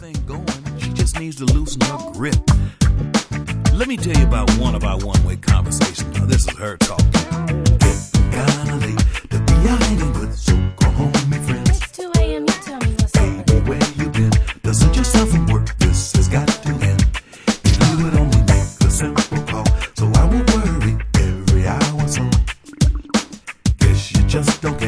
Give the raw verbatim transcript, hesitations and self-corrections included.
thing going. She just needs to loosen her grip. Let me tell you about one of our one-way conversations. Now, this is her talking. Getting kinda late to be out hanging with, so go home, my friends. It's two a.m. You tell me what's up. Hey, where you been? Doesn't your self-work, this has got to end. You would only make a simple call, so I won't worry every hour or so. Guess you just don't